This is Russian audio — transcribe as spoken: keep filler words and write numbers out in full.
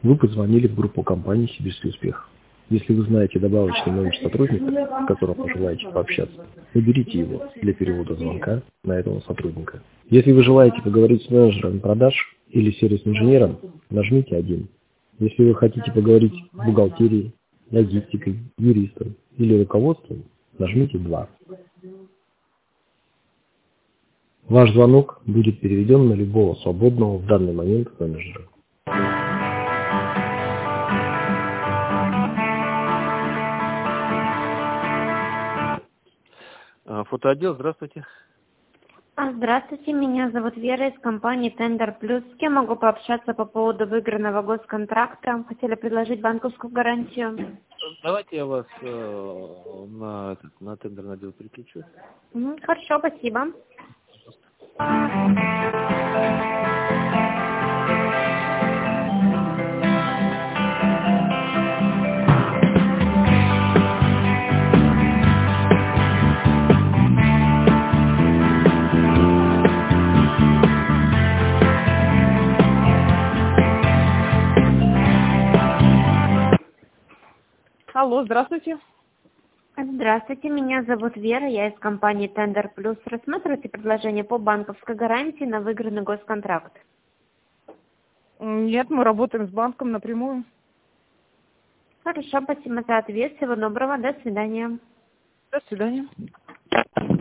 Вы позвонили в группу компании «Сибирский успех». Если вы знаете добавочный номер сотрудника, с которым вы желаете пообщаться, наберите его для перевода звонка на этого сотрудника. Если вы желаете поговорить с менеджером продаж или сервис-инженером, нажмите один. Если вы хотите поговорить с бухгалтерией, логистикой, юристом или руководством, нажмите два. Ваш звонок будет переведен на любого свободного в данный момент менеджера. Фотоотдел, здравствуйте. Здравствуйте, меня зовут Вера из компании Тендер Плюс. С кем могу пообщаться по поводу выигранного госконтракта? Хотели предложить банковскую гарантию. Давайте я вас э, на, этот, на тендерный отдел переключу. М, Хорошо, спасибо. Алло, здравствуйте. Здравствуйте, меня зовут Вера, я из компании Тендер Плюс. Рассматриваете предложение по банковской гарантии на выигранный госконтракт? Нет, мы работаем с банком напрямую. Хорошо, спасибо за ответ. Всего доброго, до свидания. До свидания.